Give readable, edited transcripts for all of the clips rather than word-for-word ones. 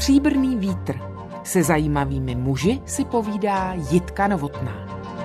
Stříbrný vítr. Se zajímavými muži si povídá Jitka Novotná.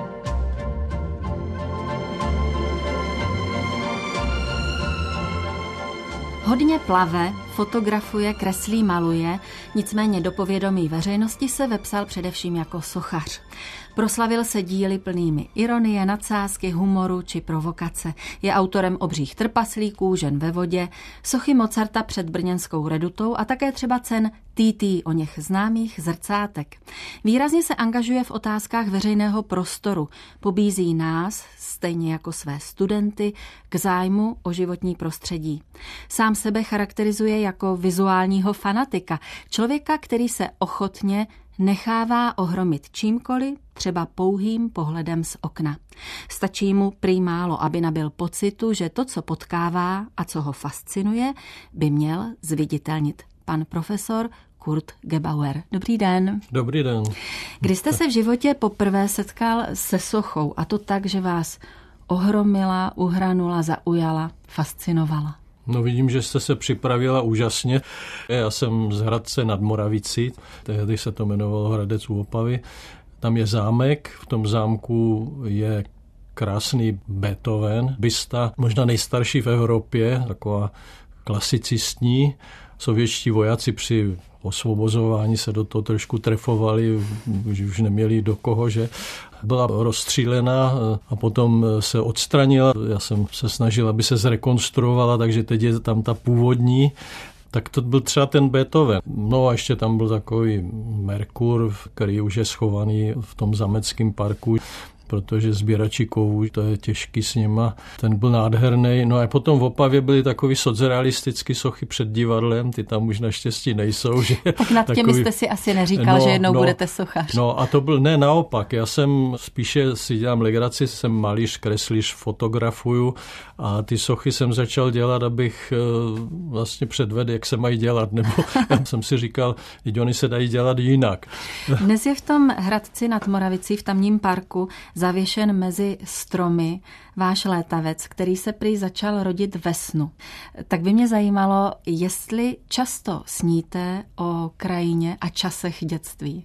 Hodně plave, fotografuje, kreslí, maluje, nicméně do povědomí veřejnosti se vepsal především jako sochař. Proslavil se díly plnými ironie, nadsázky, humoru či provokace. Je autorem Obřích trpaslíků, Žen ve vodě, sochy Mozarta před brněnskou redutou a také třeba cen TT, o něch známých zrcátek. Výrazně se angažuje v otázkách veřejného prostoru. Pobízí nás, stejně jako své studenty, k zájmu o životní prostředí. Sám sebe charakterizuje jako vizuálního fanatika, člověka, který se ochotně nechává ohromit čímkoliv, třeba pouhým pohledem z okna. Stačí mu prý málo, aby nabyl pocitu, že to, co potkává a co ho fascinuje, by měl zviditelnit pan profesor Kurt Gebauer. Dobrý den. Dobrý den. Kdy jste se v životě poprvé setkal se sochou, a to tak, že vás ohromila, uhranula, zaujala, fascinovala? No vidím, že jste se připravila úžasně. Já jsem z Hradce nad Moravicí, tehdy se to jmenovalo Hradec u Opavy. Tam je zámek, v tom zámku je krásný Beethoven, bysta, možná nejstarší v Evropě, taková klasicistní. Sovětští vojáci při osvobozování se do toho trošku trefovali, už neměli do koho, že byla rozstřílená a potom se odstranila. Já jsem se snažil, aby se zrekonstruovala, takže teď je tam ta původní. Tak to byl třeba ten Beethoven. No a ještě tam byl takový Merkur, který už je schovaný v tom zámeckém parku, protože sběrači kovů, to je těžký s nima. Ten byl nádherný. No a potom v Opavě byly takový socrealistický sochy před divadlem, ty tam už naštěstí nejsou. Že tak nad těmi jste si asi neříkal, že jednou budete sochař. No a to byl, ne, naopak, já jsem spíše si dělám legraci, jsem malíř, kreslíř, fotografuju a ty sochy jsem začal dělat, abych vlastně předvedl, jak se mají dělat, nebo já jsem si říkal, že oni se dají dělat jinak. Dnes je v tom Hradci nad Moravicí, v tamním parku, zavěšen mezi stromy váš létavec, který se prý začal rodit ve snu. Tak by mě zajímalo, jestli často sníte o krajině a časech dětství.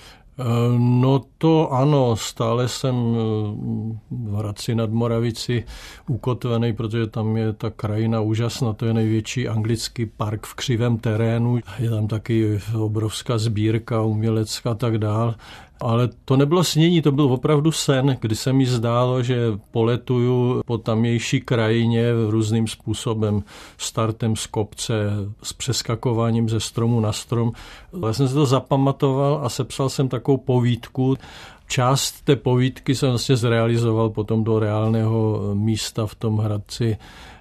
No to ano, stále jsem v Hradci nad Moravicí ukotvený, protože tam je ta krajina úžasná, to je největší anglický park v křivém terénu, je tam taky obrovská sbírka umělecká a tak dál. Ale to nebylo snění, to byl opravdu sen, kdy se mi zdálo, že poletuju po tamější krajině různým způsobem, startem z kopce, s přeskakováním ze stromu na strom. Já jsem si to zapamatoval a sepsal jsem takovou povídku. Část té povídky jsem vlastně zrealizoval potom do reálného místa v tom Hradci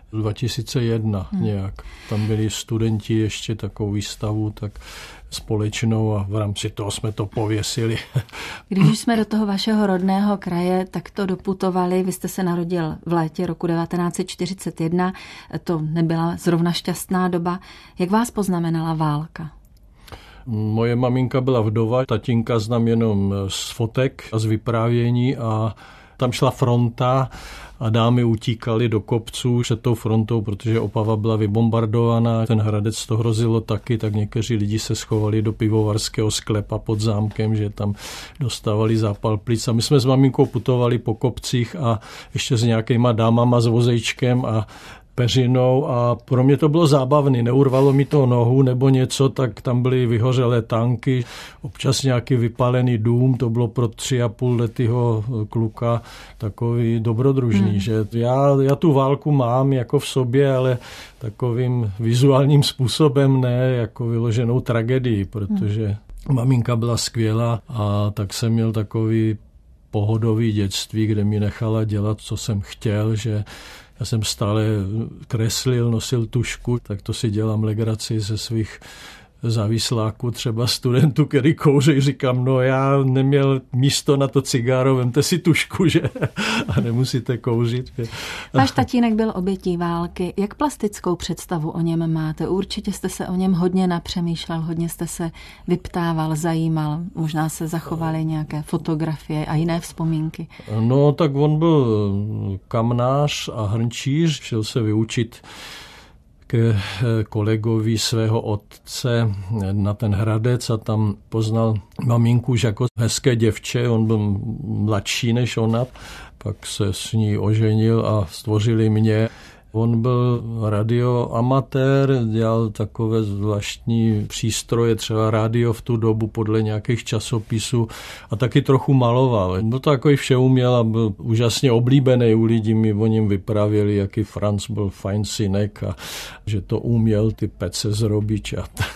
2001 nějak. Tam byli studenti ještě takovou výstavu, tak společnou a v rámci toho jsme to pověsili. Když jsme do toho vašeho rodného kraje takto doputovali, vy jste se narodil v létě roku 1941, to nebyla zrovna šťastná doba. Jak vás poznamenala válka? Moje maminka byla vdova, tatínka znám jenom z fotek a z vyprávění a tam šla fronta a dámy utíkaly do kopců před tou frontou, protože Opava byla vybombardovaná. Ten Hradec to hrozilo taky, tak někteří lidi se schovali do pivovarského sklepa pod zámkem, že tam dostávali zápal plic. A my jsme s maminkou putovali po kopcích a ještě s nějakýma dámama s vozejčkem a peřinou a pro mě to bylo zábavné, neurvalo mi to nohu nebo něco, tak tam byly vyhořelé tanky, občas nějaký vypálený dům, to bylo pro 3,5 letého kluka takový dobrodružný, že já tu válku mám jako v sobě, ale takovým vizuálním způsobem, ne jako vyloženou tragédii, protože maminka byla skvělá a tak jsem měl takový pohodový dětství, kde mi nechala dělat, co jsem chtěl, že já jsem stále kreslil, nosil tužku, tak to si dělám legraci ze svých závisláků, třeba studentů, který kouří, říkám, no já neměl místo na to cigáro, vemte si tužku, že? A nemusíte kouřit. Váš tatínek byl obětí války. Jak plastickou představu o něm máte? Určitě jste se o něm hodně napřemýšlel, hodně jste se vyptával, zajímal, možná se zachovaly nějaké fotografie a jiné vzpomínky. No tak on byl kamnář a hrnčíř, šel se vyučit ke kolegovi svého otce na ten Hradec a tam poznal maminku už jako hezké děvče, on byl mladší než ona, pak se s ní oženil a stvořili mě. On byl radioamatér, dělal takové zvláštní přístroje, třeba rádio v tu dobu podle nějakých časopisů a taky trochu maloval. Byl to takový všeuměl a byl úžasně oblíbený u lidí, mi o něm vyprávěli, jaký Franz byl fajn synek a že to uměl ty pece zrobit.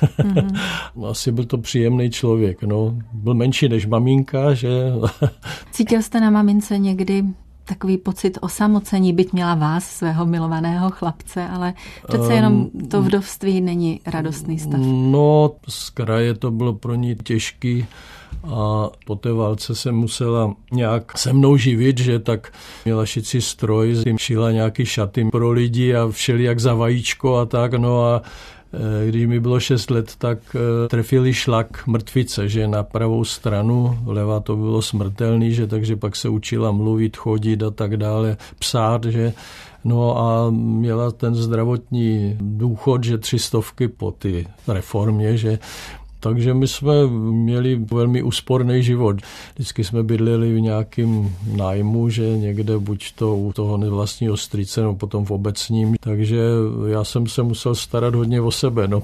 Asi byl to příjemný člověk. No. Byl menší než maminka, že? Cítil jste na mamince někdy takový pocit osamocení, byť měla vás, svého milovaného chlapce, ale přece jenom to vdovství není radostný stav. No, z kraje to bylo pro ní těžký a po té válce se musela nějak se mnou živit, že tak měla šicí stroj, šila nějaký šaty pro lidi a všelijak za vajíčko a tak, no a když mi bylo 6 let, tak trefili šlak mrtvice, že na pravou stranu, levá to bylo smrtelný, že takže pak se učila mluvit, chodit a tak dále, psát, že no a měla ten zdravotní důchod, že 300 po ty reformě, že takže my jsme měli velmi úsporný život. Vždycky jsme bydleli v nějakém nájmu, že někde buď to u toho nevlastního strýce, nebo potom v obecním. Takže já jsem se musel starat hodně o sebe. No.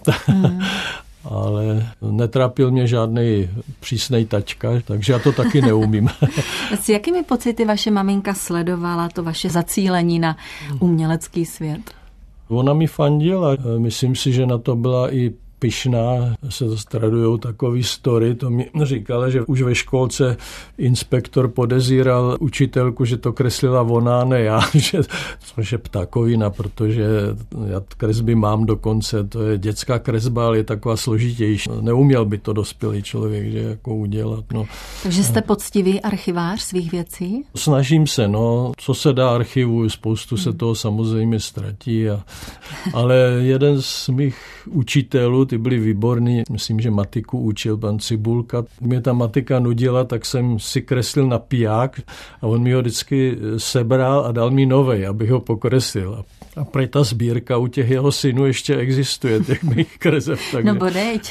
Ale netrápil mě žádný přísnej taťka, takže já to taky neumím. S jakými pocity vaše maminka sledovala to vaše zacílení na umělecký svět? Ona mi fandila. Myslím si, že na to byla i pyšná, se to tradujou takový story, to mi říkala, že už ve školce inspektor podezíral učitelku, že to kreslila ona, ne já, což je ptákovina, protože já kresby mám dokonce, to je dětská kresba, ale je taková složitější. Neuměl by to dospělý člověk, že jako udělat. No. Takže jste poctivý archivář svých věcí? Snažím se, no, co se dá archivu, spoustu se toho samozřejmě ztratí, ale jeden z mých učitelů, ty byli výborní, myslím, že matiku učil pan Cibulka. Mě ta matika nudila, tak jsem si kreslil na piják a on mi ho vždycky sebral a dal mi novej, abych ho pokreslil. A prej ta sbírka u těch jeho synů ještě existuje, těch mých kreseb. Takže... No bodejť.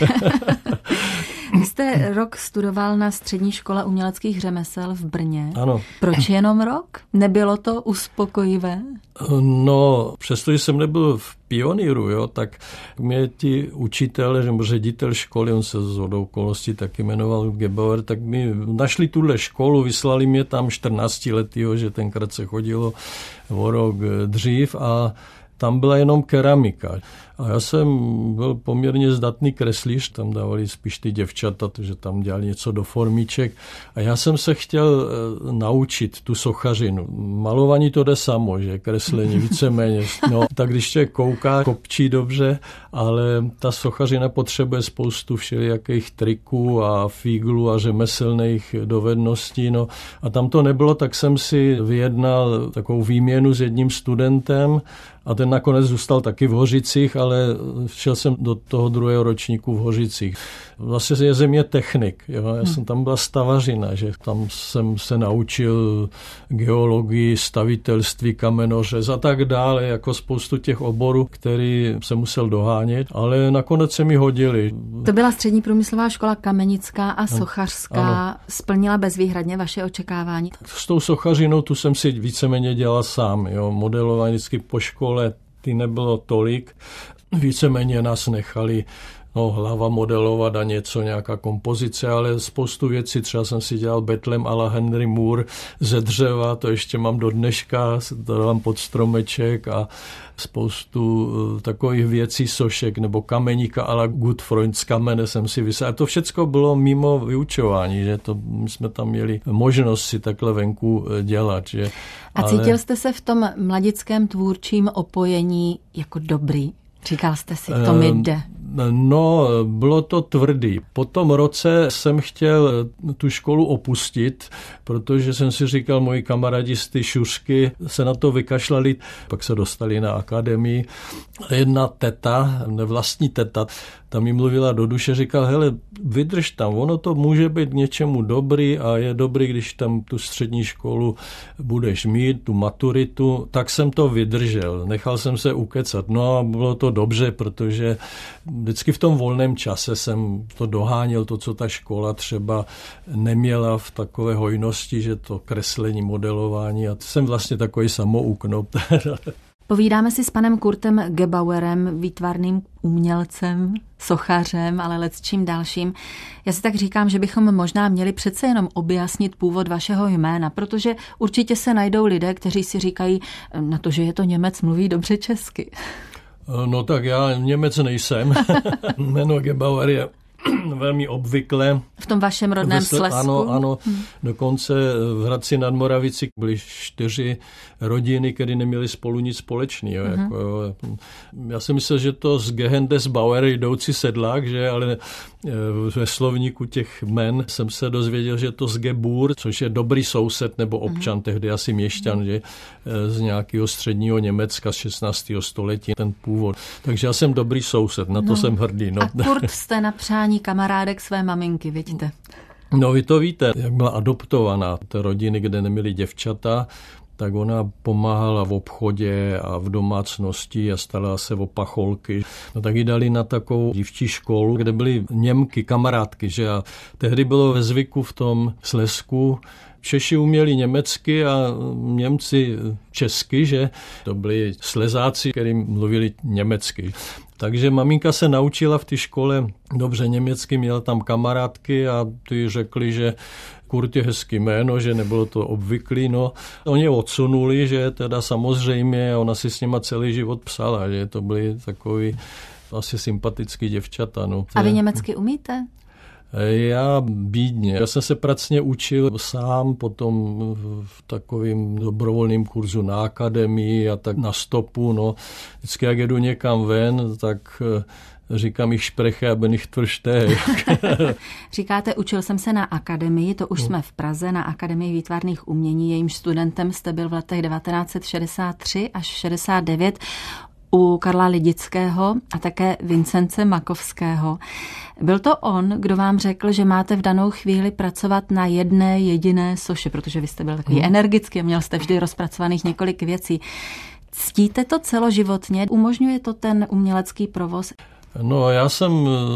Vy jste rok studoval na střední škole uměleckých řemesel v Brně. Ano. Proč jenom rok? Nebylo to uspokojivé? No, přestože jsem nebyl v pionýru, jo, tak mě ti učitelé, nebo ředitel školy, on se shodou okolností taky jmenoval Gebauer, tak mi našli tuhle školu, vyslali mě tam 14 letýho, že tenkrát se chodilo o rok dřív a tam byla jenom keramika. A já jsem byl poměrně zdatný kreslíř, tam dávali spíš ty děvčata, že tam dělali něco do formíček. A já jsem se chtěl naučit tu sochařinu. Malování to jde samo, že kreslení víceméně. No, tak když člověk kouká, kopčí dobře, ale ta sochařina potřebuje spoustu všelijakých triků a fíglů a řemeslných dovedností. No. A tam to nebylo, tak jsem si vyjednal takovou výměnu s jedním studentem a ten nakonec zůstal taky v Hořicích, ale šel jsem do toho 2. ročníku v Hořicích. Vlastně je země technik. Jo? Já jsem tam byla stavařina, že tam jsem se naučil geologii, stavitelství, kamenořez a tak dále, jako spoustu těch oborů, který jsem musel dohánět, ale nakonec se mi hodili. To byla střední průmyslová škola kamenická a sochařská. Ano. Splnila bezvýhradně vaše očekávání? S tou sochařinou tu jsem si víceméně dělal sám. Jo? Modelování vždycky po škole, ty nebylo tolik. Víceméně nás nechali hlava modelovat a něco, nějaká kompozice, ale spoustu věcí, třeba jsem si dělal Betlem a la Henry Moore ze dřeva, to ještě mám do dneška, to dávám pod stromeček a spoustu takových věcí, sošek nebo kameníka a la Gutfreund z kamene jsem si vysel. A to všecko bylo mimo vyučování, že to my jsme tam měli možnost si takhle venku dělat. Že, a cítil jste se v tom mladickém tvůrčím opojení jako dobrý? Říkal jste si, to mi jde. No, bylo to tvrdý. Po tom roce jsem chtěl tu školu opustit, protože jsem si říkal, moji kamarádi z ty šušky se na to vykašlali, pak se dostali na akademii. Jedna teta, vlastní teta, ta mi mluvila do duše, říkal, hele, vydrž tam, ono to může být k něčemu dobrý a je dobrý, když tam tu střední školu budeš mít, tu maturitu, tak jsem to vydržel, nechal jsem se ukecat. No a bylo to dobře, protože vždycky v tom volném čase jsem to doháněl, to, co ta škola třeba neměla v takové hojnosti, že to kreslení, modelování a jsem vlastně takový samouk. No. Povídáme si s panem Kurtem Gebauerem, výtvarným umělcem, sochařem, ale lecčím dalším. Já si tak říkám, že bychom možná měli přece jenom objasnit původ vašeho jména, protože určitě se najdou lidé, kteří si říkají, na to, že je to Němec, mluví dobře česky. No tak já Němec nejsem. Jméno Gebauer je velmi obvykle. V tom vašem rodném Slezsku? Ano. Dokonce v Hradci nad Moravicí byly 4 rodiny, které neměly spolu nic společného. Já si myslel, že to z Gehendes Bauer jdoucí sedlák, že, ale ve slovníku těch jmen jsem se dozvěděl, že to z Gebur, což je dobrý soused nebo občan, tehdy asi měšťan, že, z nějakého středního Německa z 16. století, ten původ. Takže já jsem dobrý soused, na to jsem hrdý. No. A Kurt jste na přání kamarádek své maminky, vidíte? No vy to víte, jak byla adoptovaná té rodiny, kde neměly děvčata, tak ona pomáhala v obchodě a v domácnosti a starala se o pacholky. No tak ji dali na takovou dívčí školu, kde byly Němky, kamarádky, že a tehdy bylo ve zvyku v tom Slezsku, Češi uměli německy a Němci česky, že to byli Slezáci, kteří mluvili německy. Takže maminka se naučila v té škole dobře německy, měla tam kamarádky a ty řekli, že Kurt je hezký jméno, že nebylo to obvyklý. No. Oni odsunuli, že teda samozřejmě ona si s nima celý život psala, že to byly takový asi sympatický děvčata. No. A vy německy umíte? Já bídně. Já jsem se pracně učil sám, potom v takovým dobrovolným kurzu na akademii a tak na stopu. No. Vždycky, jak jedu někam ven, tak říkám ich spreche, aber nicht verstehe. Říkáte, učil jsem se na akademii, to už jsme v Praze, na Akademii výtvarných umění, jejímž studentem jste byl v letech 1963 až 69 u Karla Lidického a také Vincence Makovského. Byl to on, kdo vám řekl, že máte v danou chvíli pracovat na jedné jediné soše, protože vy jste byl takový energický a měl jste vždy rozpracovaných několik věcí. Ctíte to celoživotně? Umožňuje to ten umělecký provoz? No, já jsem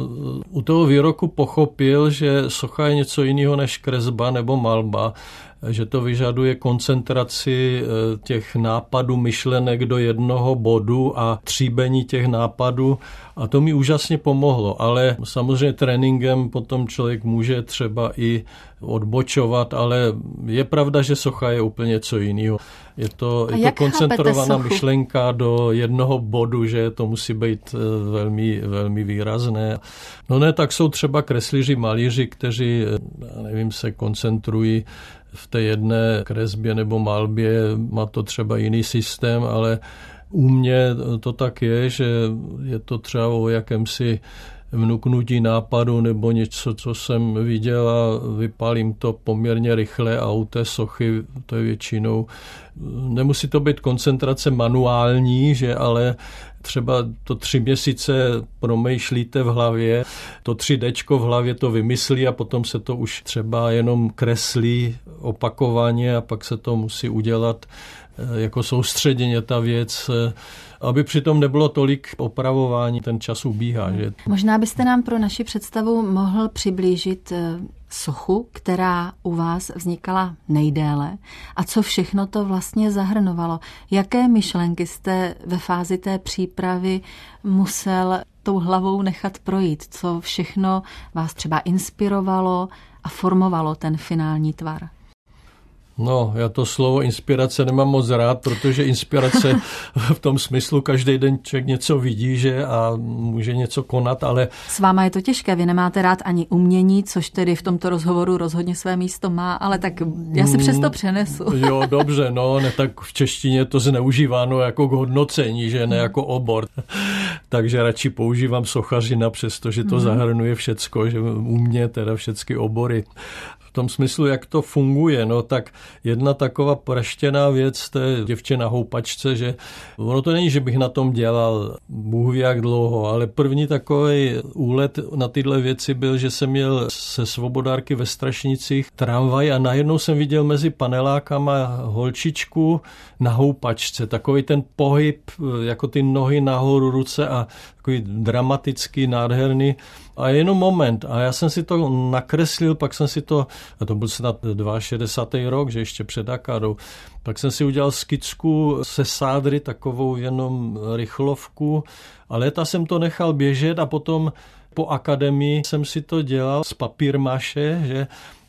u toho výroku pochopil, že socha je něco jiného než kresba nebo malba, že to vyžaduje koncentraci těch nápadů, myšlenek do jednoho bodu a tříbení těch nápadů a to mi úžasně pomohlo, ale samozřejmě tréninkem potom člověk může třeba i odbočovat, ale je pravda, že socha je úplně něco jiného. Je to koncentrovaná myšlenka do jednoho bodu, že to musí být velmi, velmi výrazné. No ne, tak jsou třeba kreslíři, malíři, kteří, nevím, se koncentrují v té jedné kresbě nebo malbě, má to třeba jiný systém, ale u mě to tak je, že je to třeba o jakémsi vnuknutí nápadu nebo něco, co jsem viděl a vypálím to poměrně rychle a u té sochy to je většinou. Nemusí to být koncentrace manuální, že ale třeba to 3 měsíce promýšlíte v hlavě, to 3Dčko v hlavě to vymyslí a potom se to už třeba jenom kreslí opakovaně a pak se to musí udělat jako soustředěně ta věc, aby přitom nebylo tolik opravování, ten čas ubíhá. Že? Možná byste nám pro naši představu mohl přiblížit sochu, která u vás vznikala nejdéle a co všechno to vlastně zahrnovalo. Jaké myšlenky jste ve fázi té přípravy musel tou hlavou nechat projít? Co všechno vás třeba inspirovalo a formovalo ten finální tvar? No, já to slovo inspirace nemám moc rád, protože inspirace v tom smyslu každý den člověk něco vidí, že a může něco konat, ale... S váma je to těžké, vy nemáte rád ani umění, což tedy v tomto rozhovoru rozhodně své místo má, ale tak já si přesto přenesu. Jo, dobře, no, ne, tak v češtině je to zneužíváno jako k hodnocení, že ne jako obor. Takže radši používám sochařina, přestože to zahrnuje všecko, že u mě teda všechny obory. V tom smyslu, jak to funguje, no tak jedna taková praštěná věc, to je děvče na houpačce, že ono to není, že bych na tom dělal Bůh ví jak dlouho, ale první takový úlet na tyhle věci byl, že jsem měl se svobodárky ve Strašnicích tramvaj a najednou jsem viděl mezi panelákama holčičku na houpačce, takový ten pohyb, jako ty nohy nahoru, ruce a takový dramatický, nádherný. A jenom moment. A já jsem si to nakreslil, pak jsem si to, a to byl snad 62. rok, že ještě před Akadou, pak jsem si udělal skicku se sádry, takovou jenom rychlovku, a léta jsem to nechal běžet a potom po akademii jsem si to dělal z papírmaše, že?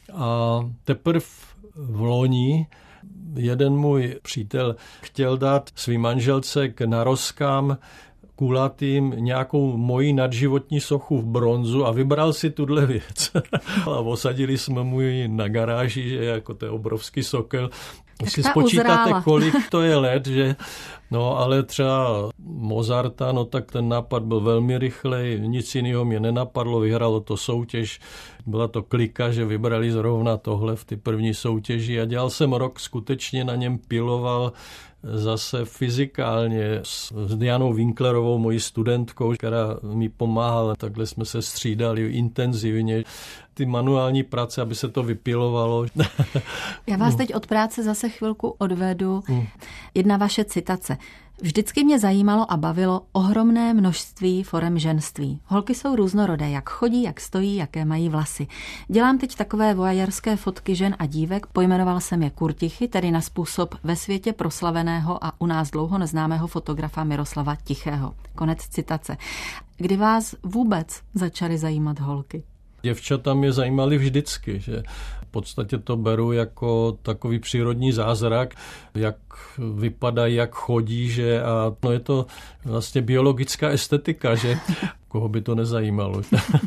A teprve v loni jeden můj přítel chtěl dát svý manželce k narozkám kulatým nějakou moji nadživotní sochu v bronzu a vybral si tuhle věc. A osadili jsme mu ji na garáži, že jako to je obrovský sokel. Si spočítáte, kolik to je let, že no, ale třeba Mozarta, no tak ten nápad byl velmi rychlej, nic jiného mě nenapadlo, vyhralo to soutěž, byla to klika, že vybrali zrovna tohle v ty první soutěži a dělal jsem rok, skutečně na něm piloval zase fyzikálně s Dianou Winklerovou, mojí studentkou, která mi pomáhala, takhle jsme se střídali intenzivně. Ty manuální práce, aby se to vypilovalo. Já vás teď od práce zase chvilku odvedu. Jedna vaše citace. Vždycky mě zajímalo a bavilo ohromné množství forem ženství. Holky jsou různorodé, jak chodí, jak stojí, jaké mají vlasy. Dělám teď takové voajerské fotky žen a dívek, pojmenoval jsem je kurtichy, tedy na způsob ve světě proslaveného a u nás dlouho neznámého fotografa Miroslava Tichého. Konec citace. Kdy vás vůbec začaly zajímat holky? Děvčata mě zajímaly vždycky, že v podstatě to beru jako takový přírodní zázrak, jak vypadají, jak chodí, že a no je to vlastně biologická estetika, že koho by to nezajímalo.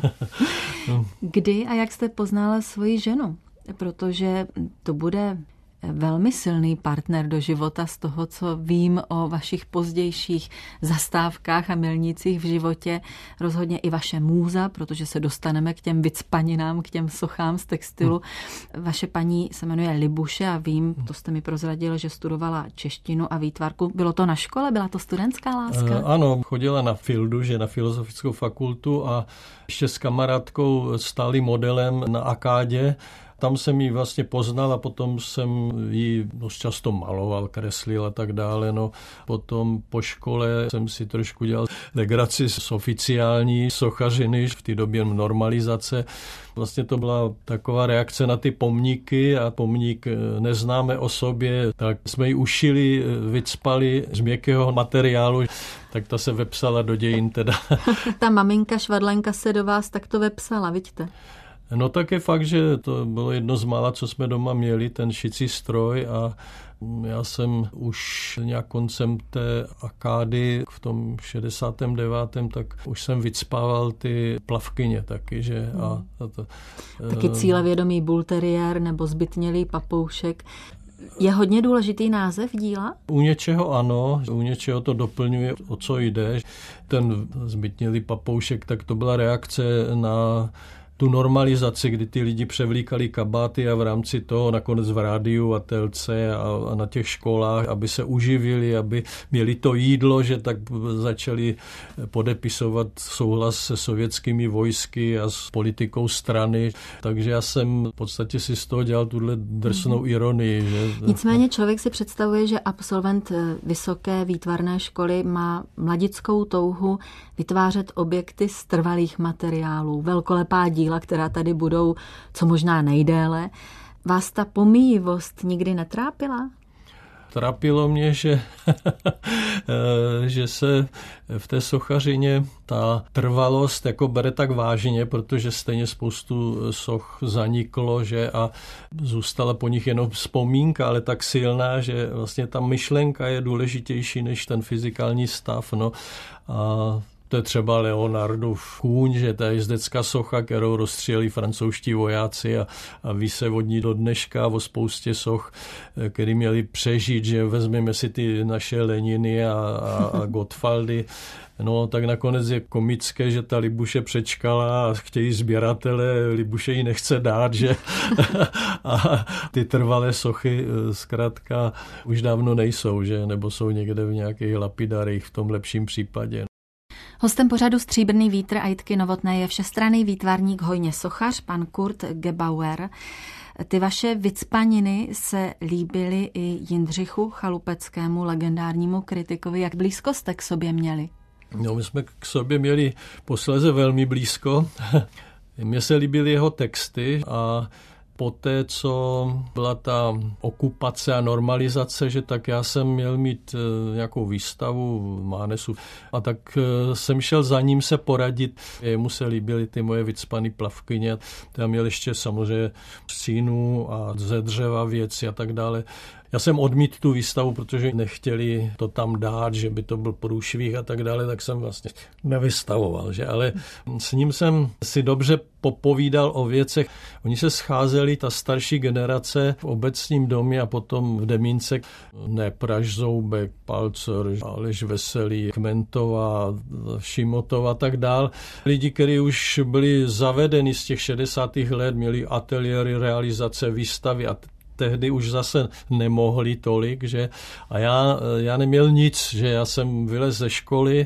Kdy a jak jste poznala svoji ženu? Protože to bude velmi silný partner do života z toho, co vím o vašich pozdějších zastávkách a milnících v životě. Rozhodně i vaše můza, protože se dostaneme k těm vycpaninám, k těm sochám z textilu. Vaše paní se jmenuje Libuše a vím, to jste mi prozradil, že studovala češtinu a výtvarku. Bylo to na škole? Byla to studentská láska? Ano, chodila na Fildu, že na Filozofickou fakultu a ještě s kamarádkou stáli modelem na Akádě. Tam jsem ji vlastně poznal a potom jsem ji dost často maloval, kreslil a tak dále. No, potom po škole jsem si trošku dělal legraci z oficiální sochařiny v té době normalizace. Vlastně to byla taková reakce na ty pomníky a pomník neznáme o sobě, tak jsme ji ušili, vycpali z měkkého materiálu, tak ta se vepsala do dějin teda. Ta maminka Švadlenka se do vás takto vepsala, vidíte? No tak je fakt, že to bylo jedno z mála, co jsme doma měli, ten šicí stroj a já jsem už nějak koncem té Akády v tom 69. tak už jsem vycpával ty plavkyně taky, že taky cílevědomý bulteriér nebo zbytnělý papoušek. Je hodně důležitý název díla? U něčeho ano, u něčeho to doplňuje, o co jde. Ten zbytnělý papoušek, tak to byla reakce na tu normalizaci, kdy ty lidi převlíkali kabáty a v rámci toho nakonec v rádiu a telce a na těch školách, aby se uživili, aby měli to jídlo, že tak začali podepisovat souhlas se sovětskými vojsky a s politikou strany. Takže já jsem v podstatě si z toho dělal tuhle drsnou ironii. Že? Nicméně člověk si představuje, že absolvent vysoké výtvarné školy má mladickou touhu vytvářet objekty z trvalých materiálů, velkolepá díla, která tady budou co možná nejdéle. Vás ta pomíjivost nikdy netrápila? trápilo mě, že se v té sochařině ta trvalost jako bere tak vážně, protože stejně spoustu soch zaniklo, že a zůstala po nich jenom vzpomínka, ale tak silná, že vlastně ta myšlenka je důležitější než ten fyzikální stav. No. A to je třeba Leonardův kůň, že ta jezdecká socha, kterou rozstřelili francouzští vojáci a ví se od ní do dneška o spoustě soch, který měli přežít, že vezmeme si ty naše Leniny a Gottwaldy. No, tak nakonec je komické, že ta Libuše přečkala a chtějí sběratele, Libuše ji nechce dát, že a ty trvalé sochy zkrátka už dávno nejsou, že nebo jsou někde v nějakých lapidarích v tom lepším případě. Hostem pořadu Stříbrný vítr a Jitky Novotné je všestranný výtvarník, hojně sochař, pan Kurt Gebauer. Ty vaše vycpaniny se líbily i Jindřichu Chalupeckému, legendárnímu kritikovi. Jak blízko jste k sobě měli? No, my jsme k sobě měli posléze velmi blízko. Mně se líbily jeho texty a poté, co byla ta okupace a normalizace, že tak já jsem měl mít nějakou výstavu v Mánesu a tak jsem šel za ním se poradit. Jemu se líbily ty moje vycpané plavkyně. Já měl ještě samozřejmě stínu a ze dřeva věci a tak dále. Já jsem odmítl tu výstavu, protože nechtěli to tam dát, že by to byl průšvih a tak dále, tak jsem vlastně nevystavoval. Že? Ale s ním jsem si dobře popovídal o věcech. Oni se scházeli, ta starší generace v obecním domě a potom v Demínce. Pražzoubek, Palcer, Aleš Veselý, Kmentová, Šimotova a tak dál. Lidi, kteří už byli zavedeni z těch 60. let, měli ateliéry, realizace, výstavy a tehdy už zase nemohli tolik, že a já neměl nic, že já jsem vylez ze školy,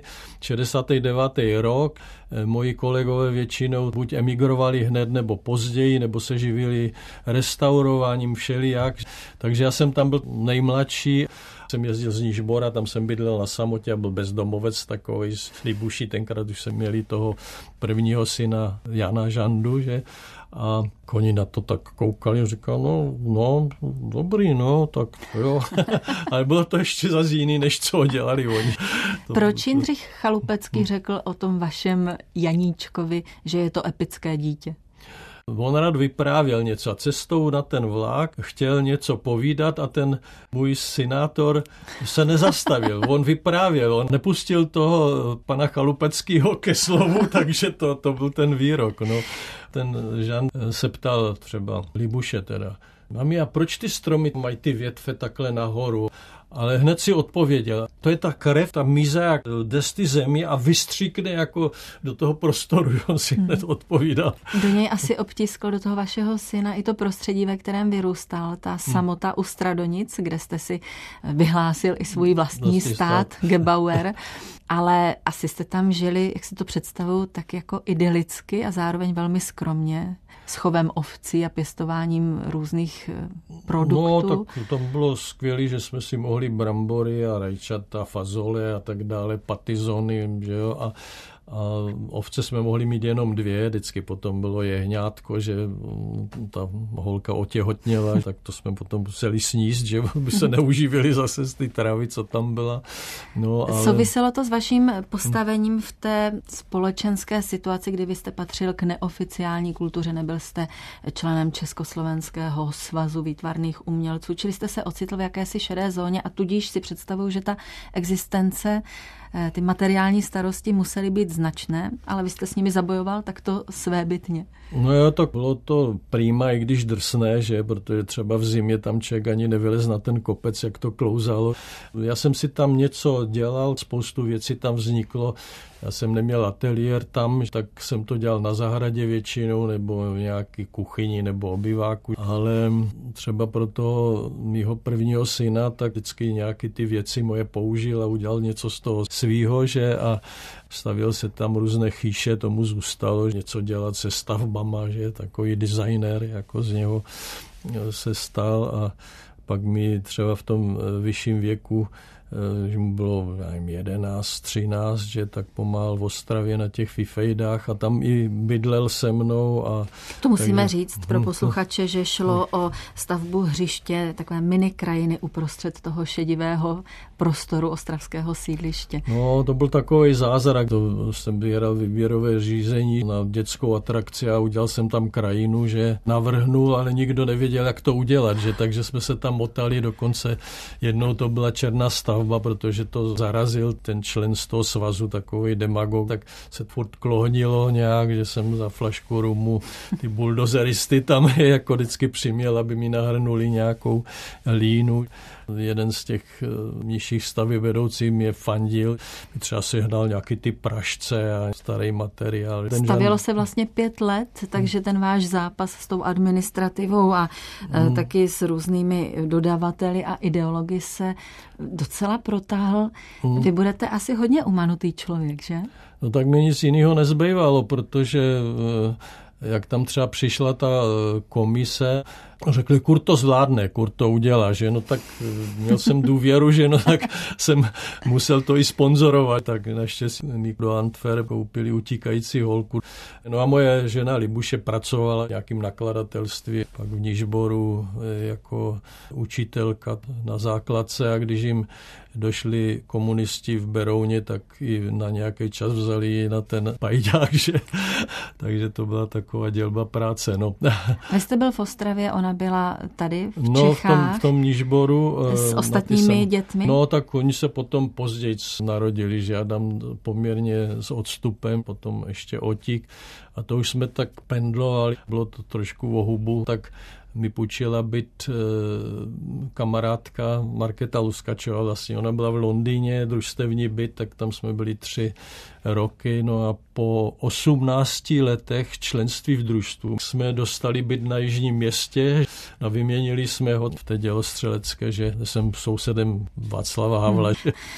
69. rok, moji kolegové většinou buď emigrovali hned nebo později, nebo se živili restaurováním všelijak, takže já jsem tam byl nejmladší. Jsem jezdil z Nižbora, tam jsem bydlel na samotě a byl bezdomovec takový z Libuší, tenkrát už jsem měli toho prvního syna Jana Žandu, že? A oni na to tak koukali a říkali, no, dobrý, no, tak jo. Ale bylo to ještě zase jiný, než co dělali oni. Proč Jindřich Chalupecký řekl o tom vašem Janíčkovi, že je to epické dítě? On rád vyprávěl něco a cestou na ten vlak chtěl něco povídat a ten můj synátor se nezastavil. On vyprávěl, on nepustil toho pana Chalupeckého ke slovu, takže to byl ten výrok. No. Ten Žan se ptal třeba Libuše teda, mami, a proč ty stromy mají ty větve takhle nahoru? Ale hned si odpověděl. To je ta krev, ta míza, jak jde z ty země a vystříkne jako do toho prostoru. On si hned odpovídal. Do něj asi obtiskl do toho vašeho syna i to prostředí, ve kterém vyrůstal. Ta samota u Stradonic, kde jste si vyhlásil i svůj vlastní stát, Gebauer. Ale asi jste tam žili, jak si to představuju, tak jako idylicky a zároveň velmi skromně, s chovem ovcí a pěstováním různých produktů. No, tak to bylo skvělé, že jsme si mohli brambory a rajčata, fazole a tak dále, patizony, že jo, a ovce jsme mohli mít jenom 2, vždycky potom bylo jehňátko, že ta holka otěhotněla, tak to jsme potom museli sníst, že by se neuživili zase z té travy, co tam byla. No, ale... Souviselo to s vaším postavením v té společenské situaci, kdy vy jste patřil k neoficiální kultuře, nebyl jste členem Československého svazu výtvarných umělců, čili jste se ocitl v jakési šedé zóně a tudíž si představuju, že ta existence, ty materiální starosti musely být značné, ale vy jste s nimi zabojoval takto svébytně. No jo, tak bylo to prýma, i když drsné, že, protože třeba v zimě tam člověk ani nevylez na ten kopec, jak to klouzalo. Já jsem si tam něco dělal, spoustu věcí tam vzniklo. Já jsem neměl ateliér tam, tak jsem to dělal na zahradě většinou, nebo v nějaký kuchyni, nebo obyváku. Ale třeba pro toho mýho prvního syna, tak vždycky nějaký ty věci moje použil a udělal něco z toho svýho, že a stavil se tam různé chýše, tomu zůstalo něco dělat se stavbama, že takový designer, jako z něho se stal a pak mi třeba v tom vyšším věku že mu bylo 11, 13, že tak pomáhal v Ostravě na těch fifejdách a tam i bydlel se mnou. A to musíme říct pro posluchače, že šlo o stavbu hřiště, takové mini krajiny uprostřed toho šedivého prostoru ostravského sídliště. No, to byl takový zázrak. To jsem vyhrál výběrové řízení na dětskou atrakci a udělal jsem tam krajinu, že navrhnul, ale nikdo nevěděl, jak to udělat, že takže jsme se tam motali, dokonce jednou to byla černá stavba, protože to zarazil ten člen z toho svazu, takový demagog, tak se furt klohnilo nějak, že jsem za flašku rumu ty buldozeristy tam jako vždycky přiměl, aby mi nahrnuli nějakou línu. Jeden z těch nižších stavy vedoucí mě fandil, třeba sehnal nějaký ty pražce a starý materiál. Stavělo se vlastně 5 let, takže ten váš zápas s tou administrativou a taky s různými dodavateli a ideology se docela protáhl. Vy budete asi hodně umanutý člověk, že? No tak mi nic jiného nezbývalo, protože jak tam třeba přišla ta komise, řekli, Kurt to zvládne, Kurt to udělá, že no tak měl jsem důvěru, že no tak jsem musel to i sponzorovat, tak naštěstí mi do Antwerp koupili utíkající holku. No a moje žena Libuše pracovala v nějakým nakladatelství, pak v Nižboru jako učitelka na základce a když jim došli komunisti v Berouně, tak i na nějaký čas vzali ji na ten pajďák, že? Takže to byla taková dělba práce. No. Vy jste byl v Ostravě, ona byla tady v Čechách. No, v tom Nižboru. S ostatními dětmi? No, tak oni se potom později narodili, že Adam poměrně s odstupem, potom ještě Otík. A to už jsme tak pendlovali, bylo to trošku o hubu, tak mi půjčila byt kamarádka Markéta Luskačová, vlastně ona byla v Londýně, družstevní byt, tak tam jsme byli 3 roky, no a po 18 letech členství v družstvu jsme dostali byt na Jižním Městě a vyměnili jsme ho v té dělostřelecké, že jsem sousedem Václava Havla.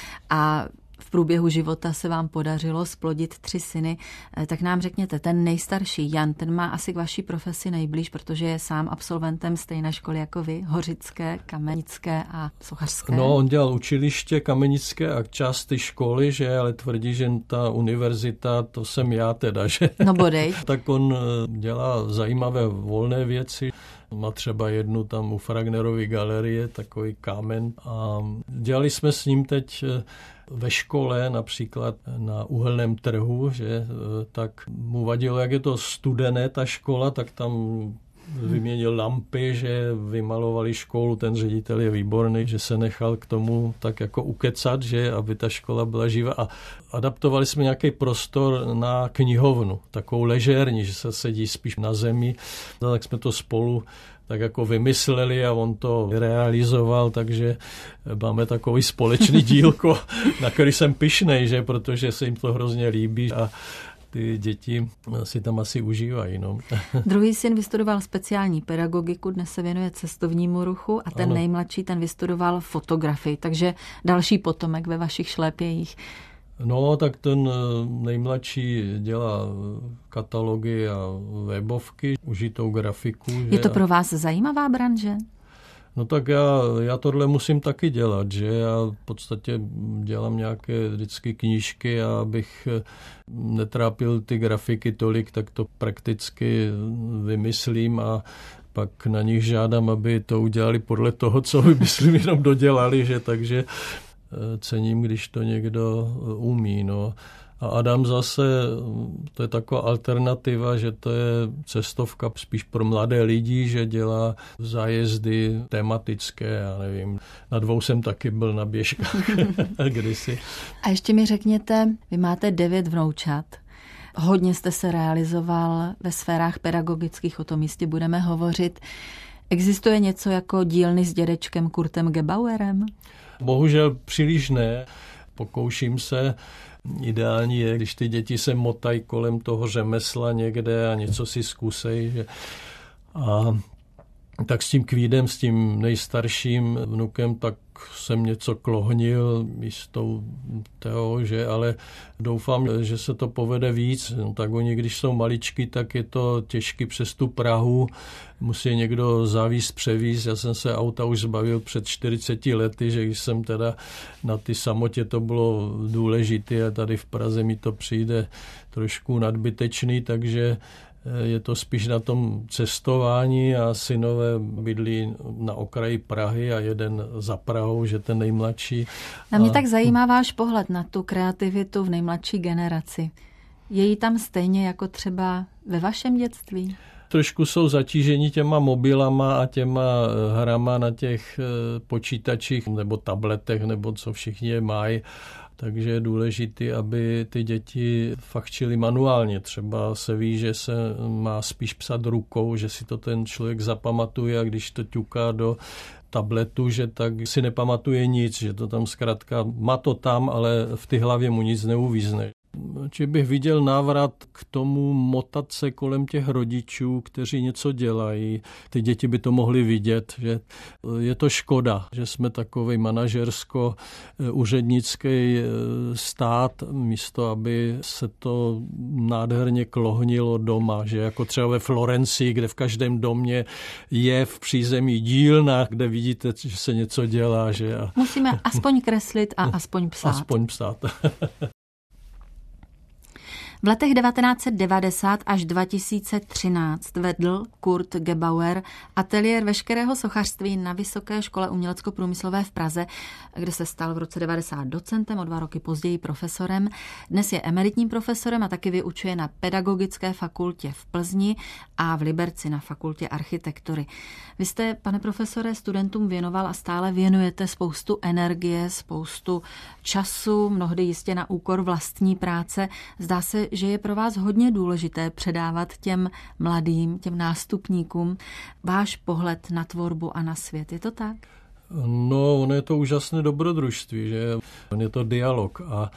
A v průběhu života se vám podařilo splodit 3 syny, tak nám řekněte, ten nejstarší Jan, ten má asi k vaší profesi nejblíž, protože je sám absolventem stejné školy jako vy, hořické, kamenické a sochařské. No, on dělal učiliště kamenické a část ty školy, že, ale tvrdí, že ta univerzita, to jsem já teda, že. No bodej. Tak on dělá zajímavé volné věci. Má třeba jednu tam u Fragnerovy galerie, takový kámen. A dělali jsme s ním teď ve škole, například na uhelném trhu, že tak mu vadilo, jak je to studené ta škola, tak tam vyměnil lampy, že vymalovali školu, ten ředitel je výborný, že se nechal k tomu tak jako ukecat, že aby ta škola byla živá a adaptovali jsme nějaký prostor na knihovnu, takovou ležérní, že se sedí spíš na zemi, tak jsme to spolu tak jako vymysleli a on to realizoval, takže máme takový společný dílko, na který jsem pyšnej, že, protože se jim to hrozně líbí a ty děti si tam asi užívají. No. Druhý syn vystudoval speciální pedagogiku, dnes se věnuje cestovnímu ruchu a ten nejmladší, ten vystudoval fotografii, takže další potomek ve vašich šlépějích. No, tak ten nejmladší dělá katalogy a webovky, užitou grafiku. Je to pro vás zajímavá branže? No tak já tohle musím taky dělat, že já v podstatě dělám nějaké vždycky knížky a abych netrápil ty grafiky tolik, tak to prakticky vymyslím a pak na nich žádám, aby to udělali podle toho, co vymyslím, jenom dodělali, že takže cením, když to někdo umí, no. A Adam zase, to je taková alternativa, že to je cestovka spíš pro mladé lidi, že dělá zájezdy tematické, já nevím. Na 2 jsem taky byl na běžkách kdysi. A ještě mi řekněte, vy máte 9 vnoučat. Hodně jste se realizoval ve sférách pedagogických, o tom jistě budeme hovořit. Existuje něco jako dílny s dědečkem Kurtem Gebauerem? Bohužel příliš ne. Pokouším se. Ideální je, když ty děti se motají kolem toho řemesla někde a něco si zkusej. A tak s tím Kvídem, s tím nejstarším vnukem, tak jsem něco klohnil jistou toho, že ale doufám, že se to povede víc. No, tak oni, když jsou maličky, tak je to těžký přes tu Prahu. Musí někdo zavízt, převízt. Já jsem se auta už zbavil před 40 lety, že když jsem teda na ty samotě, to bylo důležité a tady v Praze mi to přijde trošku nadbytečný, takže je to spíš na tom cestování a synové bydlí na okraji Prahy a jeden za Prahou, že ten nejmladší. A mě tak zajímá váš pohled na tu kreativitu v nejmladší generaci. Je jí tam stejně jako třeba ve vašem dětství? Trošku jsou zatíženi těma mobilama a těma hrama na těch počítačích nebo tabletech, nebo co všichni je mají. Takže je důležité, aby ty děti fakt čili manuálně. Třeba se ví, že se má spíš psat rukou, že si to ten člověk zapamatuje a když to ťuká do tabletu, že tak si nepamatuje nic, že to tam zkrátka má to tam, ale v ty hlavě mu nic neuvízne. Či bych viděl návrat k tomu motat se kolem těch rodičů, kteří něco dělají. Ty děti by to mohly vidět, že je to škoda, že jsme takový manažersko-úřednický stát, místo aby se to nádherně klohnilo doma, že jako třeba ve Florencii, kde v každém domě je v přízemí dílna, kde vidíte, že se něco dělá. Že musíme aspoň kreslit a aspoň psát. Aspoň psát. V letech 1990 až 2013 vedl Kurt Gebauer ateliér veškerého sochařství na Vysoké škole umělecko-průmyslové v Praze, kde se stal v roce 90 docentem, o 2 roky později profesorem. Dnes je emeritním profesorem a taky vyučuje na Pedagogické fakultě v Plzni a v Liberci na fakultě architektury. Vy jste, pane profesore, studentům věnoval a stále věnujete spoustu energie, spoustu času, mnohdy jistě na úkor vlastní práce. Zdá se, že je pro vás hodně důležité předávat těm mladým, těm nástupníkům váš pohled na tvorbu a na svět. Je to tak? No, ono je to úžasné dobrodružství, že je to dialog a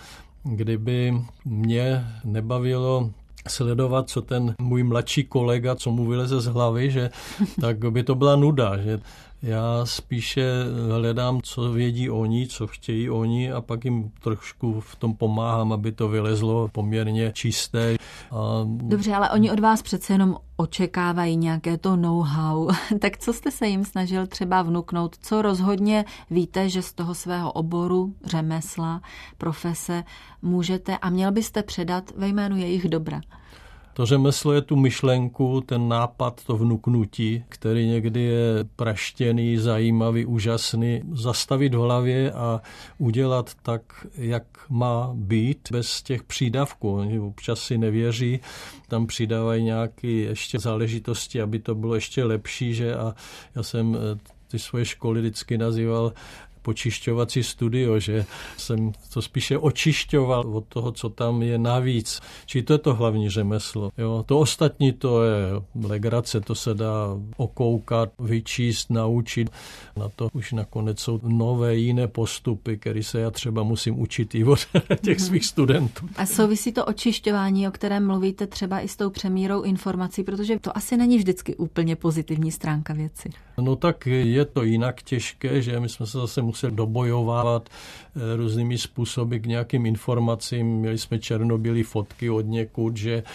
kdyby mě nebavilo sledovat, co ten můj mladší kolega, co mu vyleze z hlavy, že tak by to byla nuda, že já spíše hledám, co vědí oni, co chtějí oni a pak jim trošku v tom pomáhám, aby to vylezlo poměrně čisté. Dobře, ale oni od vás přece jenom očekávají nějaké to know-how. Tak co jste se jim snažil třeba vnuknout? Co rozhodně víte, že z toho svého oboru, řemesla, profese můžete a měl byste předat ve jménu jejich dobra? To řemeslo je tu myšlenku, ten nápad, to vnuknutí, který někdy je praštěný, zajímavý, úžasný, zastavit v hlavě a udělat tak, jak má být, bez těch přídavků. Oni občas si nevěří, tam přidávají nějaké ještě záležitosti, aby to bylo ještě lepší, že a já jsem ty svoje školy vždycky nazýval počišťovací studio, že jsem to spíše očišťoval od toho, co tam je navíc. Čili to je to hlavní řemeslo. Jo. To ostatní to je legrace, to se dá okoukat, vyčíst, naučit. Na to už nakonec jsou nové jiné postupy, které se já třeba musím učit i od těch svých studentů. A souvisí to očišťování, o kterém mluvíte třeba i s tou přemírou informací, protože to asi není vždycky úplně pozitivní stránka věci. No tak je to jinak těžké, že my jsme se zase museli dobojovávat různými způsoby k nějakým informacím. Měli jsme černobílé fotky od někud, že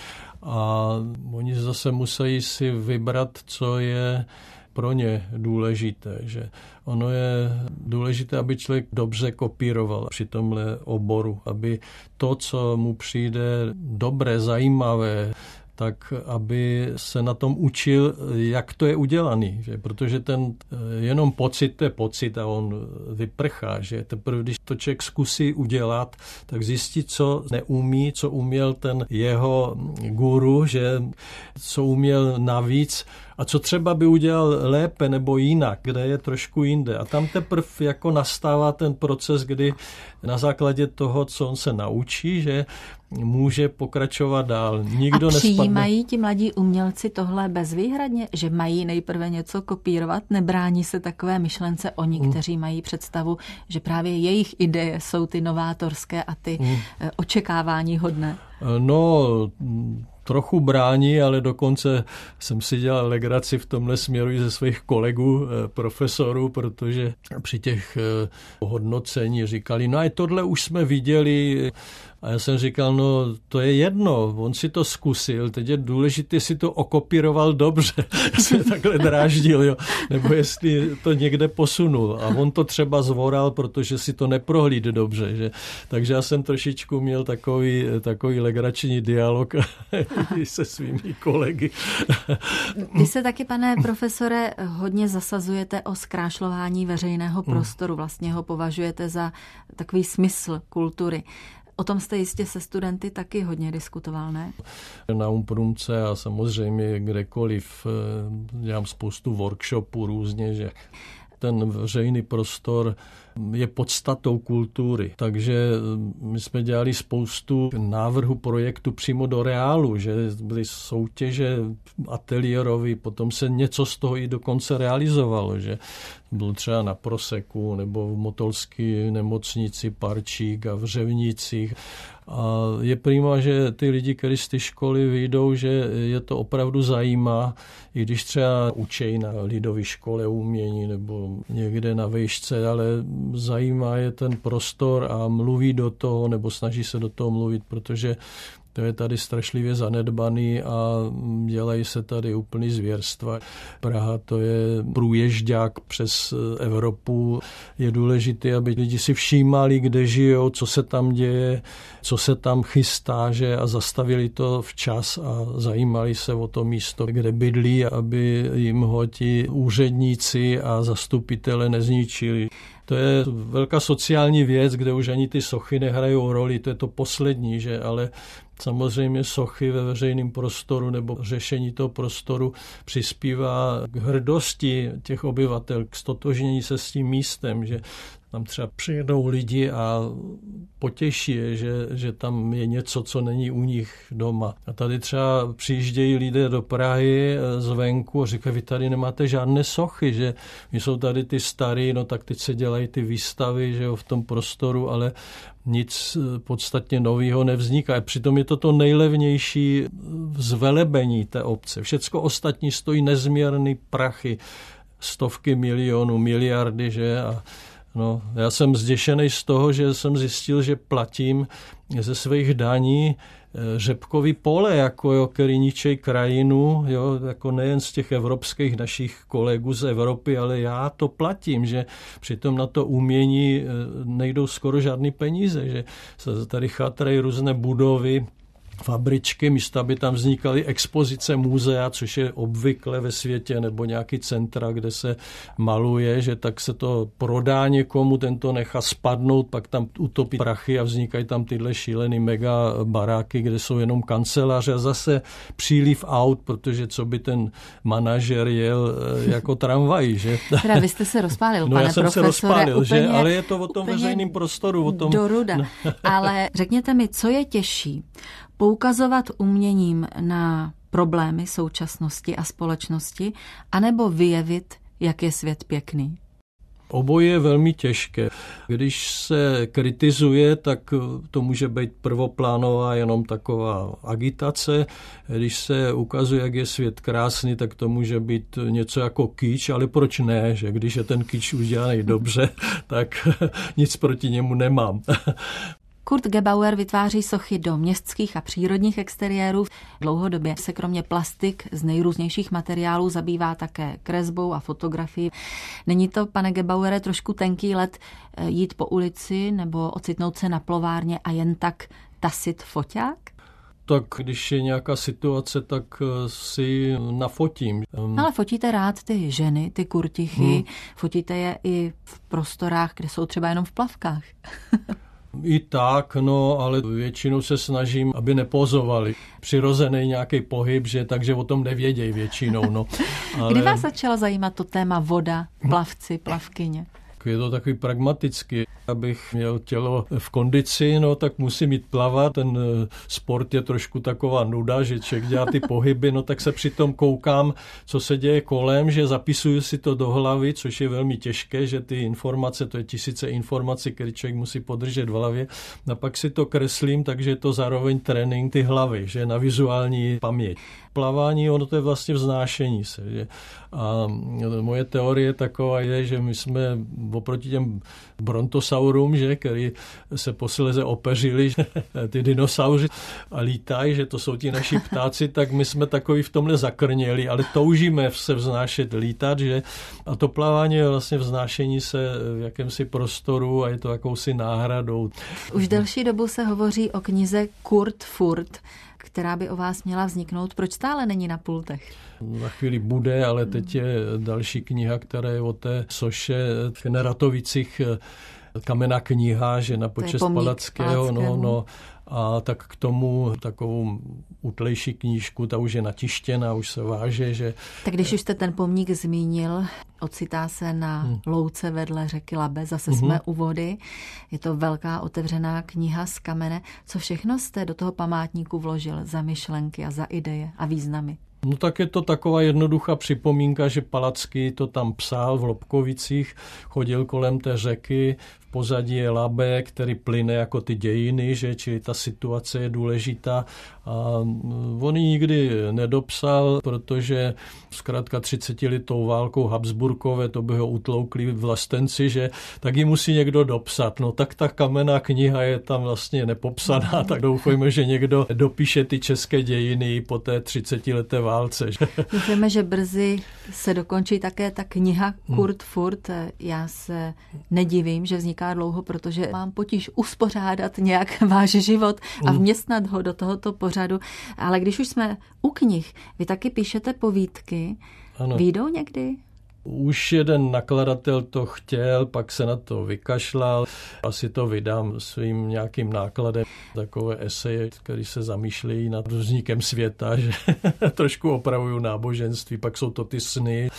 a oni zase musí si vybrat, co je pro ně důležité, že ono je důležité, aby člověk dobře kopíroval při tomhle oboru, aby to, co mu přijde dobré, zajímavé, tak aby se na tom učil, jak to je udělaný. Že? Protože ten jenom pocit, to je pocit a on vyprchá. Že? Teprve, když to člověk zkusí udělat, tak zjistí, co neumí, co uměl ten jeho guru, že co uměl navíc a co třeba by udělal lépe nebo jinak, kde je trošku jinde. A tam teprve jako nastává ten proces, kdy na základě toho, co on se naučí, že může pokračovat dál. Nikdo a přijímají ti mladí umělci tohle bezvýhradně, že mají nejprve něco kopírovat? Nebrání se takové myšlence oni, kteří mají představu, že právě jejich ideje jsou ty novátorské a ty očekávání hodné? No, trochu brání, ale dokonce jsem si dělal legraci v tomhle směru i ze svých kolegů, profesorů, protože při těch hodnocení říkali, no a tohle už jsme viděli. A já jsem říkal, no to je jedno, on si to zkusil, teď je důležité, jestli to okopíroval dobře, se takhle dráždil, jo, nebo jestli to někde posunul. A on to třeba zvoral, protože si to neprohlíd dobře. Že? Takže já jsem trošičku měl takový legrační dialog se svými kolegy. Vy se taky, pane profesore, hodně zasazujete o zkrášlování veřejného prostoru, vlastně ho považujete za takový smysl kultury. O tom jste jistě se studenty taky hodně diskutoval, ne? Na Umprumce a samozřejmě kdekoliv dělám spoustu workshopů různě, že ten veřejný prostor je podstatou kultury. Takže my jsme dělali spoustu návrhů projektu přímo do reálu, že byly soutěže ateliérový, potom se něco z toho i dokonce realizovalo, že bylo třeba na Proseku nebo v Motolské nemocnici Parčík a v Řevnicích. A je prima, že ty lidi, kteří z té školy vyjdou, že je to opravdu zajímá, i když třeba učejí na lidové škole umění nebo někde na výšce, ale zajímá je ten prostor a mluví do toho, nebo snaží se do toho mluvit, protože to je tady strašlivě zanedbaný a dělají se tady úplný zvěrstva. Praha to je průježďák přes Evropu. Je důležité, aby lidi si všímali, kde žijou, co se tam děje, co se tam chystá, že a zastavili to včas a zajímali se o to místo, kde bydlí, aby jim ho ti úředníci a zastupitele nezničili. To je velká sociální věc, kde už ani ty sochy nehrajou roli, to je to poslední, že, ale samozřejmě sochy ve veřejném prostoru nebo řešení toho prostoru přispívá k hrdosti těch obyvatel, k stotožnění se s tím místem, že tam třeba přijedou lidi a potěší je, že tam je něco, co není u nich doma. A tady třeba přijíždějí lidé do Prahy zvenku a říkají, vy tady nemáte žádné sochy, že jsou tady ty starý, no tak teď se dělají ty výstavy, že jo, v tom prostoru, ale nic podstatně nového nevzniká. A přitom je to nejlevnější zvelebení té obce. Všecko ostatní stojí nezměrný prachy, stovky milionů, miliardy, že a no, já jsem zděšený z toho, že jsem zjistil, že platím ze svých daní řepkový pole, který ničej krajinu, jo, jako nejen z těch evropských našich kolegů z Evropy, ale já to platím, že přitom na to umění nejdou skoro žádný peníze, že se tady chátrají různé budovy, fabričky, místo, aby tam vznikaly expozice muzea, což je obvykle ve světě, nebo nějaký centra, kde se maluje, že tak se to prodá někomu, ten to nechá spadnout, pak tam utopí prachy a vznikají tam tyhle šílený mega baráky, kde jsou jenom kanceláře a zase příliv aut, protože co by ten manažer jel jako tramvaj, že? Teda vy jste se rozpálil, no, pane já jsem profesore, se rozpálil, úplně, že? Ale je to o tom veřejném prostoru. O tom... Do ruda. Ale řekněte mi, co je těžší? Poukazovat uměním na problémy současnosti a společnosti, anebo vyjevit, jak je svět pěkný? Oboje je velmi těžké. Když se kritizuje, tak to může být prvoplánová jenom taková agitace. Když se ukazuje, jak je svět krásný, tak to může být něco jako kýč, ale proč ne, že když je ten kýč udělaný dobře, tak nic proti němu nemám. Kurt Gebauer vytváří sochy do městských a přírodních exteriérů. Dlouhodobě se kromě plastik z nejrůznějších materiálů zabývá také kresbou a fotografií. Není to, pane Gebauere, trošku tenký let jít po ulici nebo ocitnout se na plovárně a jen tak tasit foťák? Tak když je nějaká situace, tak si nafotím. Ale fotíte rád ty ženy, ty kurtichy, fotíte je i v prostorách, kde jsou třeba jenom v plavkách. I tak, no, ale většinou se snažím, aby nepozovali. Přirozený nějaký pohyb, že takže o tom nevědějí většinou, no. Ale... Kdy vás začala zajímat to téma voda, plavci, plavkyně? Je to takový pragmatický. Abych měl tělo v kondici, no tak musím jít plavat. Ten sport je trošku taková nuda, že člověk dělá ty pohyby, no tak se přitom koukám, co se děje kolem, že zapisuju si to do hlavy, což je velmi těžké, že ty informace, to je tisíce informací, které člověk musí podržet v hlavě. A pak si to kreslím, takže je to zároveň trénink ty hlavy, že na vizuální paměť. Plavání, ono to je vlastně vznášení se. Že? A moje teorie taková je, že my jsme oproti těm brontosaurům, že, který se posléze opeřili, ty dinosauři a lítají, že to jsou ti naši ptáci, tak my jsme takový v tomhle zakrněli, ale toužíme se vznášet, lítat, že? A to plavání je vlastně vznášení se v jakémsi prostoru a je to jakousi náhradou. Už delší dobu se hovoří o knize Kurt Furt, která by o vás měla vzniknout. Proč stále není na pultech? Na chvíli bude, ale teď je další kniha, která je o té soše v Neratovicích, kamenná kniha, že na počest Palackého. No, a tak k tomu takovou utlejší knížku, ta už je natištěna, už se váže. Že... Tak když už jste ten pomník zmínil, ocitá se na louce vedle řeky Labe, zase jsme u vody. Je to velká otevřená kniha z kamene. Co všechno jste do toho památníku vložil za myšlenky a za ideje a významy? No tak je to taková jednoduchá připomínka, že Palacký to tam psal v Lobkovicích, chodil kolem té řeky, v pozadí je Labe, který plyne jako ty dějiny, že, čili ta situace je důležitá. A on ji nikdy nedopsal, protože zkrátka 30letou válkou Habsburkové, to by ho utloukli vlastenci, že tak ji musí někdo dopsat. No tak ta kamenná kniha je tam vlastně nepopsaná, tak doufejme, že někdo dopíše ty české dějiny po té 30leté válce. Doufejme, že brzy se dokončí také ta kniha Kurt Furt. Já se nedivím, že vzniká dlouho, protože mám potíž uspořádat nějak váš život a vměstnat ho do tohoto pořadu. Ale když už jsme u knih, vy taky píšete povídky. Ano. Vyjdou někdy? Už jeden nakladatel to chtěl, pak se na to vykašlal. Asi to vydám svým nějakým nákladem. Takové eseje, které se zamýšlejí nad vznikem světa, že trošku opravují náboženství, pak jsou to ty sny.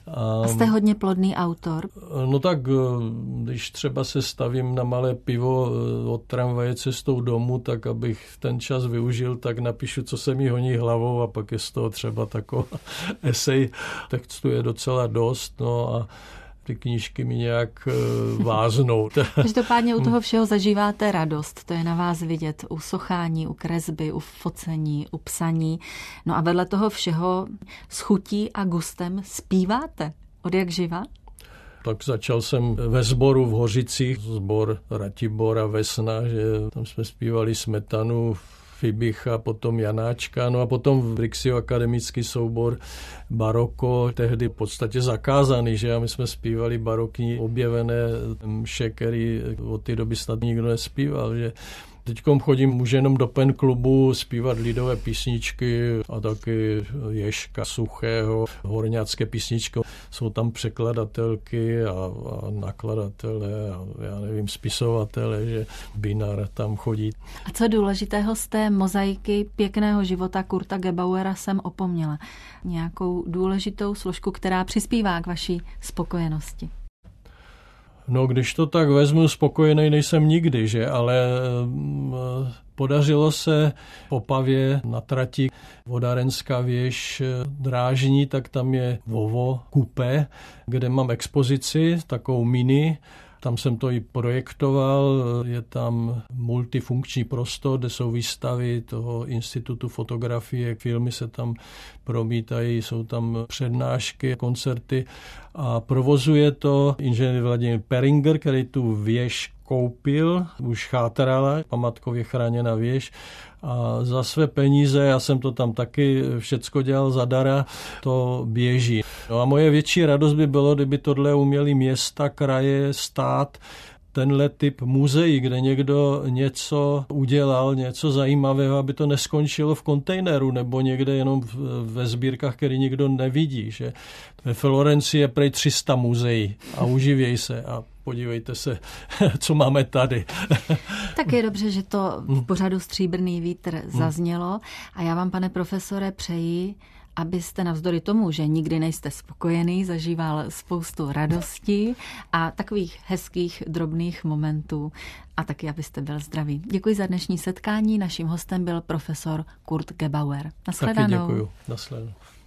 A jste hodně plodný autor? No tak, když třeba se stavím na malé pivo od tramvaje cestou domů, tak abych ten čas využil, tak napíšu, co se mi honí hlavou a pak je z toho třeba taková esej. Textu je docela dost. No a ty knížky mi nějak váznou. Každopádně u toho všeho zažíváte radost. To je na vás vidět u sochání, u kresby, u focení, u psaní. No a vedle toho všeho s chutí a gustem zpíváte. Od jak živa? Tak začal jsem ve sboru v Hořicích, sbor Ratibora Vesna, že tam jsme zpívali Smetanu, Fibicha, potom Janáčka, no a potom v Brixiu akademický soubor baroko, tehdy v podstatě zakázaný, že a my jsme zpívali barokní objevené mše, který od té doby snad nikdo nespíval, že teďkom chodím už jenom do pen klubu zpívat lidové písničky a taky Ježka Suchého, horňácké písničky. Jsou tam překladatelky a nakladatelé a já nevím, spisovatele, že Binar tam chodí. A co důležitého z té mozaiky pěkného života Kurta Gebauera jsem opomněla? Nějakou důležitou složku, která přispívá k vaší spokojenosti? No, když to tak vezmu, spokojený nejsem nikdy, že? Ale podařilo se v Opavě na trati Vodárenská věž Drážní, tak tam je Vovo Coupé, kde mám expozici, takovou mini. Tam jsem to i projektoval, je tam multifunkční prostor, kde jsou výstavy toho institutu fotografie, filmy se tam promítají, jsou tam přednášky, koncerty a provozuje to inženýr Vladimír Peringer, který tu věž koupil, už chátrala, památkově chráněná věž a za své peníze, já jsem to tam taky všecko dělal zadara, to běží. No a moje větší radost by bylo, kdyby tohle uměli města, kraje, stát, tenhle typ muzeí, kde někdo něco udělal, něco zajímavého, aby to neskončilo v kontejneru nebo někde jenom ve sbírkách, který nikdo nevidí. Že? Ve Florencii je prej 300 muzeí a uživěj se a podívejte se, co máme tady. Tak je dobře, že to v pořadu Stříbrný vítr zaznělo a já vám, pane profesore, přeji, abyste navzdory tomu, že nikdy nejste spokojený, zažíval spoustu radosti a takových hezkých, drobných momentů a taky, abyste byl zdravý. Děkuji za dnešní setkání. Naším hostem byl profesor Kurt Gebauer. Nashledanou. Taky děkuju. Nashledanou.